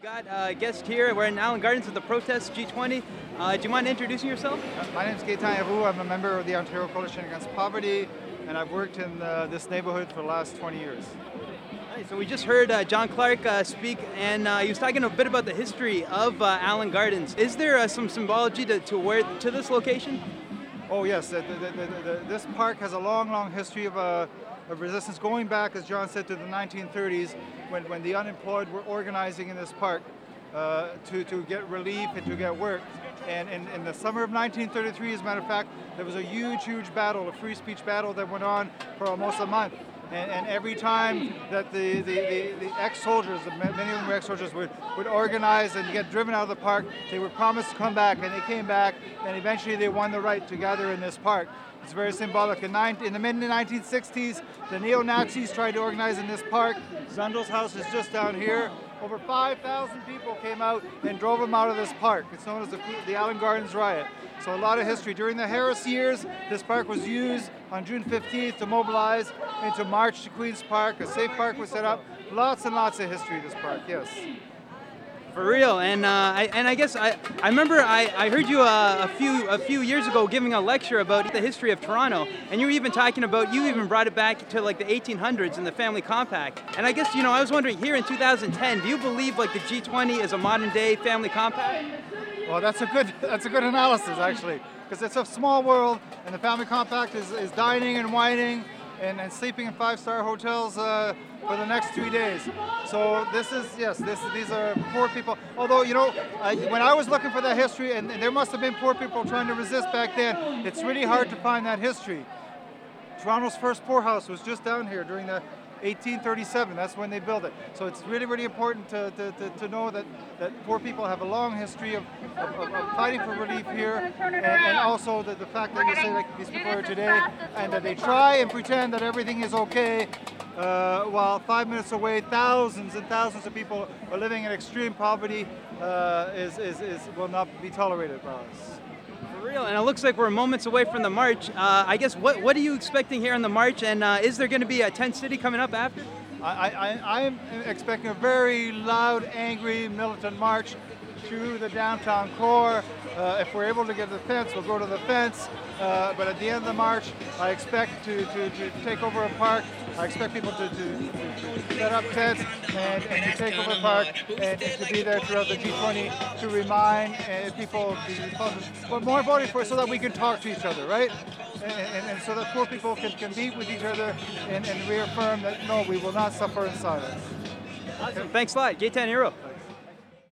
got a guest here. We're in Allen Gardens at the Protest G20. Do you mind introducing yourself? My name is Gaetan Yavu. I'm a member of the Ontario Coalition Against Poverty, and I've worked in this neighborhood for the last 20 years. Right, so we just heard John Clark speak, and he was talking a bit about the history of Allen Gardens. Is there some symbology to this location? Oh yes, this park has a long history of resistance going back, as John said, to the 1930s when the unemployed were organizing in this park to get relief and to get work. And in the summer of 1933, as a matter of fact, there was a huge battle, a free speech battle that went on for almost a month. And every time that the ex-soldiers, many of them were ex-soldiers, would organize and get driven out of the park, they were promised to come back, and they came back, and eventually they won the right to gather in this park. It's very symbolic. In the mid-1960s, the neo-Nazis tried to organize in this park. Zundel's house is just down here. Over 5,000 people came out and drove them out of this park. It's known as the Allen Gardens Riot. So a lot of history. During the Harris years, this park was used on June 15th to mobilize and to march to Queen's Park. A safe park was set up. Lots and lots of history, this park, yes. For real, and I guess I remember I heard you a few years ago giving a lecture about the history of Toronto, and you were even talking about, you even brought it back to like the 1800s and the Family Compact. And I guess, I was wondering, here in 2010, do you believe like the G20 is a modern day family compact? Well, that's a good analysis, actually, because it's a small world, and the Family Compact is dining and wining and sleeping in five-star hotels for the next 3 days. So these are poor people. Although, when I was looking for that history, and there must have been poor people trying to resist back then, it's really hard to find that history. Toronto's first poorhouse was just down here during the 1837, that's when they built it. So it's really important to know that poor people have a long history of fighting for relief here, and also the fact that you say like these people are today, and that they try and pretend that everything is okay, while 5 minutes away, thousands and thousands of people are living in extreme poverty, will not be tolerated by us. For real, and it looks like we're moments away from the march. I guess what are you expecting here on the march, and is there going to be a tent city coming up after? I'm expecting a very loud, angry, militant march through the downtown core. If we're able to get to the fence, we'll go to the fence. But at the end of the march, I expect to take over a park. I expect people to set up tents and to take over the park and to be there throughout the G20 to remind people, but more importantly, so that we can talk to each other, right? And so that poor people can meet with each other and reaffirm that no, we will not suffer in silence. Awesome. Thanks a lot. Gaetan Yavu.